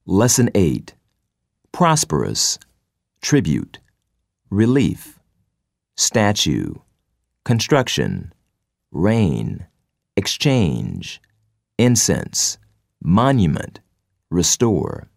Lesson 8. Prosperous, tribute, relief, statue, construction, reign, exchange, incense, monument, restore.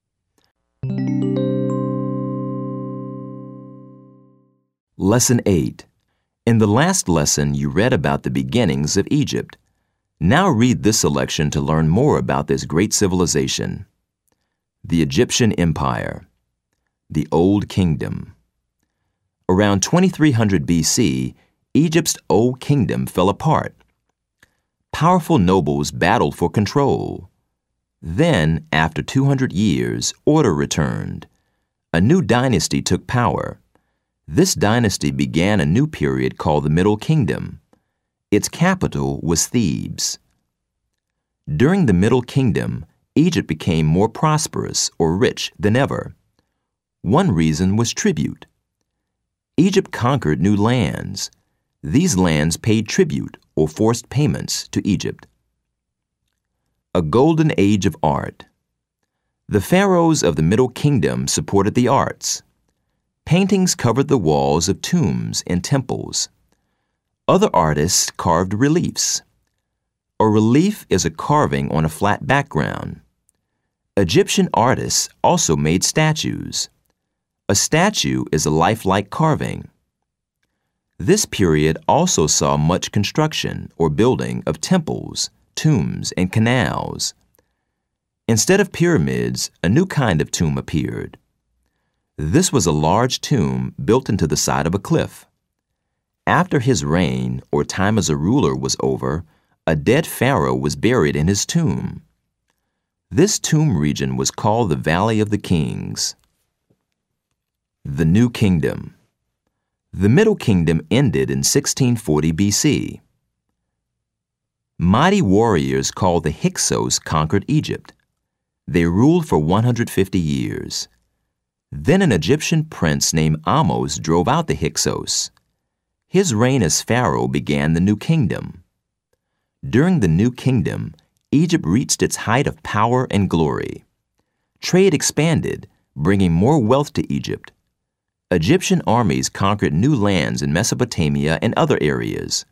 Lesson 8. In the last lesson, you read about the beginnings of Egypt. Now read this selection to learn more about this great civilization. The Egyptian Empire. The Old Kingdom. Around 2300 BC, Egypt's old kingdom fell apart. Powerful nobles battled for control. Then, after 200 years, order returned. A new dynasty took power. This dynasty began a new period called the Middle Kingdom. Its capital was Thebes. During the Middle Kingdom, Egypt became more prosperous or rich than ever. One reason was tribute. Egypt conquered new lands. These lands paid tribute or forced payments to Egypt. A golden age of art. The pharaohs of the Middle Kingdom supported the arts. Paintings covered the walls of tombs and temples. Other artists carved reliefs. A relief is a carving on a flat background. Egyptian artists also made statues. A statue is a lifelike carving. This period also saw much construction or building of temples, tombs, and canals. Instead of pyramids, a new kind of tomb appeared. This was a large tomb built into the side of a cliff. After his reign or time as a ruler was over, a dead pharaoh was buried in his tomb. This tomb region was called the Valley of the Kings. The New Kingdom. The Middle Kingdom ended in 1640 BC. Mighty warriors called the Hyksos conquered Egypt. They ruled for 150 years. Then an Egyptian prince named Ahmose drove out the Hyksos. His reign as pharaoh began the New Kingdom. During the New Kingdom, Egypt reached its height of power and glory. Trade expanded, bringing more wealth to Egypt. Egyptian armies conquered new lands in Mesopotamia and other areas.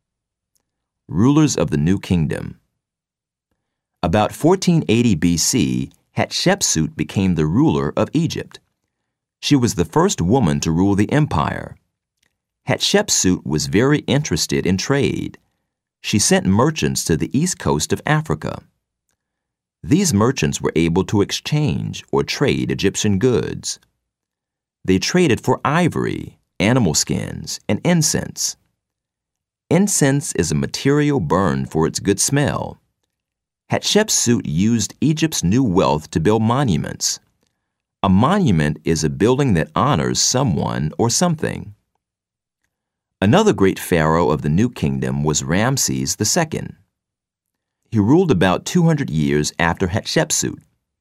Rulers of the New Kingdom. About 1480 BC, Hatshepsut became the ruler of Egypt. She was the first woman to rule the empire. Hatshepsut was very interested in trade. She sent merchants to the east coast of Africa. These merchants were able to exchange or trade Egyptian goods. They traded for ivory, animal skins, and incense. Incense is a material burned for its good smell. Hatshepsut used Egypt's new wealth to build monuments. A monument is a building that honors someone or something. Another great pharaoh of the New Kingdom was Ramses II. He ruled about 200 years after Hatshepsut.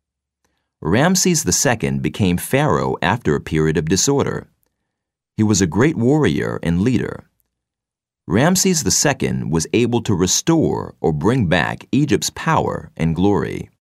Ramses II became pharaoh after a period of disorder. He was a great warrior and leader. Ramses II was able to restore or bring back Egypt's power and glory.